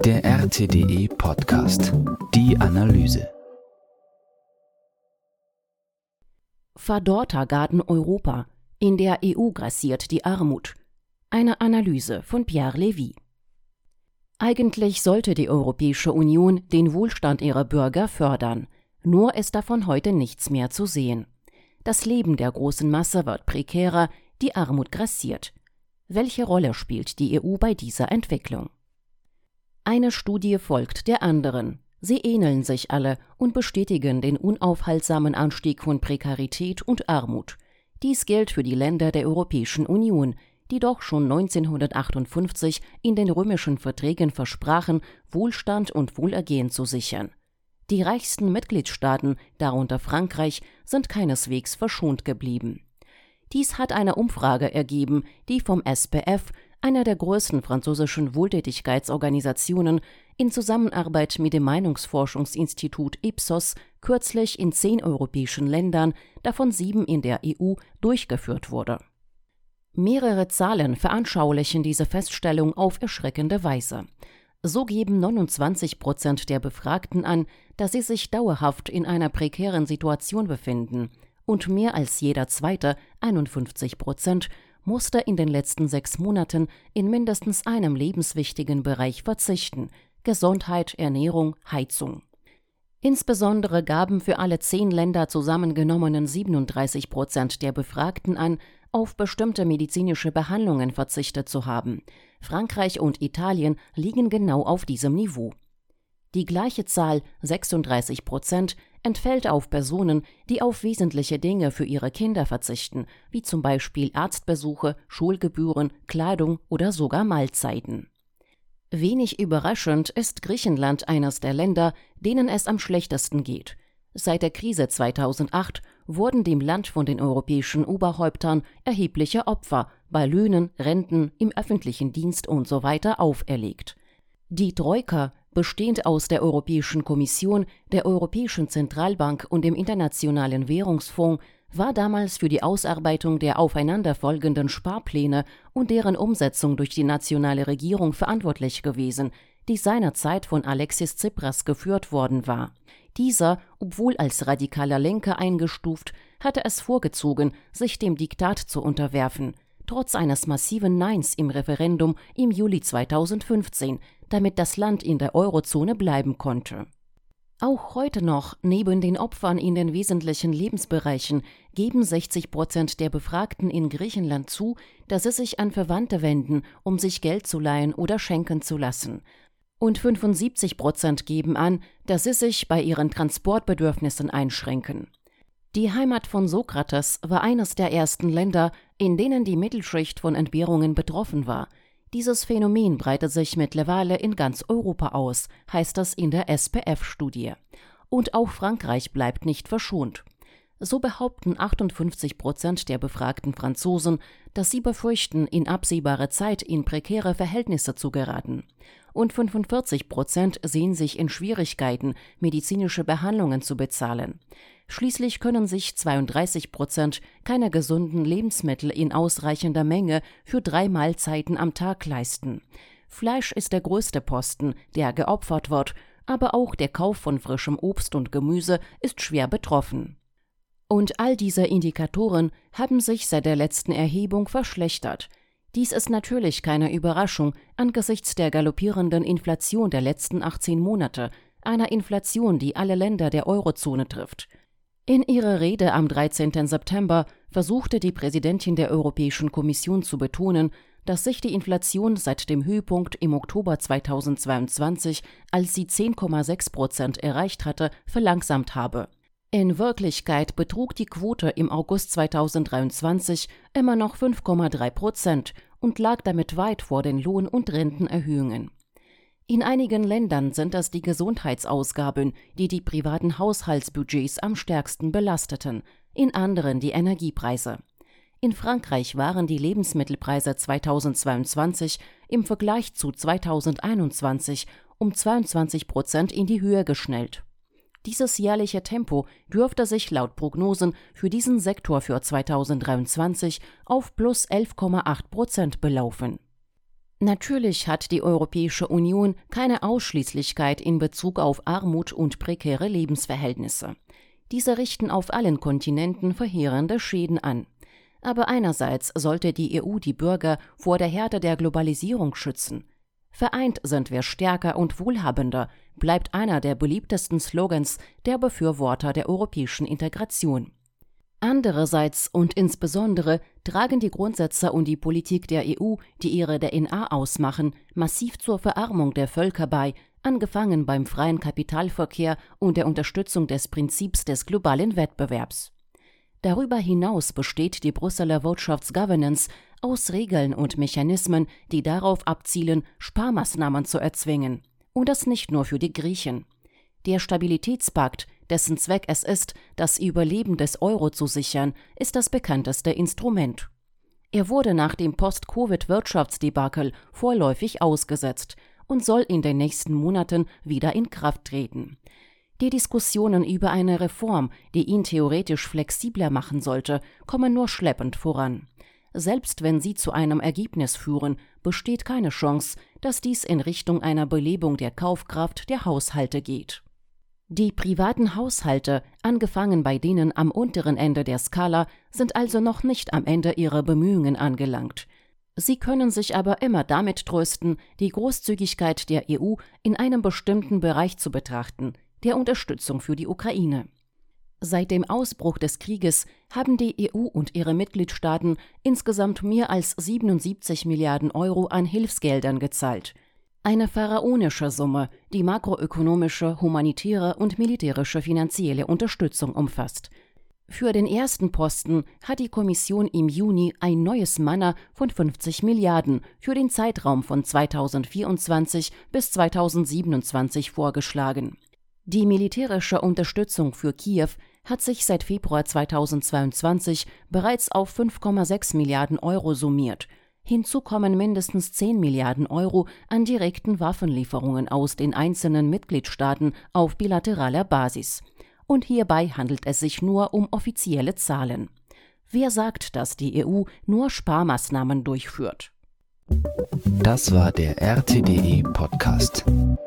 Der RTDE Podcast. Die Analyse. Verdorrter Garten Europa. In der EU grassiert die Armut. Eine Analyse von Pierre Lévy. Eigentlich sollte die Europäische Union den Wohlstand ihrer Bürger fördern. Nur ist davon heute nichts mehr zu sehen. Das Leben der großen Masse wird prekärer, die Armut grassiert. Welche Rolle spielt die EU bei dieser Entwicklung? Eine Studie folgt der anderen. Sie ähneln sich alle und bestätigen den unaufhaltsamen Anstieg von Prekarität und Armut. Dies gilt für die Länder der Europäischen Union, die doch schon 1958 in den römischen Verträgen versprachen, Wohlstand und Wohlergehen zu sichern. Die reichsten Mitgliedstaaten, darunter Frankreich, sind keineswegs verschont geblieben. Dies hat eine Umfrage ergeben, die vom SPF, einer der größten französischen Wohltätigkeitsorganisationen, in Zusammenarbeit mit dem Meinungsforschungsinstitut Ipsos kürzlich in 10 europäischen Ländern, davon 7 in der EU, durchgeführt wurde. Mehrere Zahlen veranschaulichen diese Feststellung auf erschreckende Weise. So geben 29% der Befragten an, dass sie sich dauerhaft in einer prekären Situation befinden, und mehr als jeder Zweite, 51%, musste in den letzten 6 Monaten in mindestens einem lebenswichtigen Bereich verzichten: Gesundheit, Ernährung, Heizung. Insbesondere gaben für alle 10 Länder zusammengenommenen 37% der Befragten an, auf bestimmte medizinische Behandlungen verzichtet zu haben. Frankreich und Italien liegen genau auf diesem Niveau. Die gleiche Zahl, 36%, entfällt auf Personen, die auf wesentliche Dinge für ihre Kinder verzichten, wie zum Beispiel Arztbesuche, Schulgebühren, Kleidung oder sogar Mahlzeiten. Wenig überraschend ist Griechenland eines der Länder, denen es am schlechtesten geht. Seit der Krise 2008 wurden dem Land von den europäischen Oberhäuptern erhebliche Opfer bei Löhnen, Renten, im öffentlichen Dienst usw. auferlegt. Die Troika, bestehend aus der Europäischen Kommission, der Europäischen Zentralbank und dem Internationalen Währungsfonds, war damals für die Ausarbeitung der aufeinanderfolgenden Sparpläne und deren Umsetzung durch die nationale Regierung verantwortlich gewesen, die seinerzeit von Alexis Tsipras geführt worden war. Dieser, obwohl als radikaler Lenker eingestuft, hatte es vorgezogen, sich dem Diktat zu unterwerfen, trotz eines massiven Neins im Referendum im Juli 2015, damit das Land in der Eurozone bleiben konnte. Auch heute noch, neben den Opfern in den wesentlichen Lebensbereichen, geben 60% der Befragten in Griechenland zu, dass sie sich an Verwandte wenden, um sich Geld zu leihen oder schenken zu lassen. Und 75% geben an, dass sie sich bei ihren Transportbedürfnissen einschränken. Die Heimat von Sokrates war eines der ersten Länder, in denen die Mittelschicht von Entbehrungen betroffen war. Dieses Phänomen breitet sich mittlerweile in ganz Europa aus, heißt es in der SPF-Studie. Und auch Frankreich bleibt nicht verschont. So behaupten 58% der befragten Franzosen, dass sie befürchten, in absehbarer Zeit in prekäre Verhältnisse zu geraten. Und 45% sehen sich in Schwierigkeiten, medizinische Behandlungen zu bezahlen. Schließlich können sich 32% keine gesunden Lebensmittel in ausreichender Menge für 3 Mahlzeiten am Tag leisten. Fleisch ist der größte Posten, der geopfert wird, aber auch der Kauf von frischem Obst und Gemüse ist schwer betroffen. Und all diese Indikatoren haben sich seit der letzten Erhebung verschlechtert. Dies ist natürlich keine Überraschung angesichts der galoppierenden Inflation der letzten 18 Monate, einer Inflation, die alle Länder der Eurozone trifft. In ihrer Rede am 13. September versuchte die Präsidentin der Europäischen Kommission zu betonen, dass sich die Inflation seit dem Höhepunkt im Oktober 2022, als sie 10,6% erreicht hatte, verlangsamt habe. In Wirklichkeit betrug die Quote im August 2023 immer noch 5,3% und lag damit weit vor den Lohn- und Rentenerhöhungen. In einigen Ländern sind es die Gesundheitsausgaben, die die privaten Haushaltsbudgets am stärksten belasteten, in anderen die Energiepreise. In Frankreich waren die Lebensmittelpreise 2022 im Vergleich zu 2021 um 22% in die Höhe geschnellt. Dieses jährliche Tempo dürfte sich laut Prognosen für diesen Sektor für 2023 auf plus 11,8% belaufen. Natürlich hat die Europäische Union keine Ausschließlichkeit in Bezug auf Armut und prekäre Lebensverhältnisse. Diese richten auf allen Kontinenten verheerende Schäden an. Aber einerseits sollte die EU die Bürger vor der Härte der Globalisierung schützen. Vereint sind wir stärker und wohlhabender, bleibt einer der beliebtesten Slogans der Befürworter der europäischen Integration. Andererseits und insbesondere tragen die Grundsätze und die Politik der EU, die ihre DNA ausmachen, massiv zur Verarmung der Völker bei, angefangen beim freien Kapitalverkehr und der Unterstützung des Prinzips des globalen Wettbewerbs. Darüber hinaus besteht die Brüsseler Wirtschaftsgovernance aus Regeln und Mechanismen, die darauf abzielen, Sparmaßnahmen zu erzwingen. Und das nicht nur für die Griechen. Der Stabilitätspakt, dessen Zweck es ist, das Überleben des Euro zu sichern, ist das bekannteste Instrument. Er wurde nach dem Post-Covid-Wirtschaftsdebakel vorläufig ausgesetzt und soll in den nächsten Monaten wieder in Kraft treten. Die Diskussionen über eine Reform, die ihn theoretisch flexibler machen sollte, kommen nur schleppend voran. Selbst wenn sie zu einem Ergebnis führen, besteht keine Chance, dass dies in Richtung einer Belebung der Kaufkraft der Haushalte geht. Die privaten Haushalte, angefangen bei denen am unteren Ende der Skala, sind also noch nicht am Ende ihrer Bemühungen angelangt. Sie können sich aber immer damit trösten, die Großzügigkeit der EU in einem bestimmten Bereich zu betrachten, der Unterstützung für die Ukraine. Seit dem Ausbruch des Krieges haben die EU und ihre Mitgliedstaaten insgesamt mehr als 77 Milliarden Euro an Hilfsgeldern gezahlt. Eine pharaonische Summe, die makroökonomische, humanitäre und militärische finanzielle Unterstützung umfasst. Für den ersten Posten hat die Kommission im Juni ein neues Manna von 50 Milliarden für den Zeitraum von 2024 bis 2027 vorgeschlagen. Die militärische Unterstützung für Kiew hat sich seit Februar 2022 bereits auf 5,6 Milliarden Euro summiert. Hinzu kommen mindestens 10 Milliarden Euro an direkten Waffenlieferungen aus den einzelnen Mitgliedstaaten auf bilateraler Basis. Und hierbei handelt es sich nur um offizielle Zahlen. Wer sagt, dass die EU nur Sparmaßnahmen durchführt? Das war der RTDE-Podcast.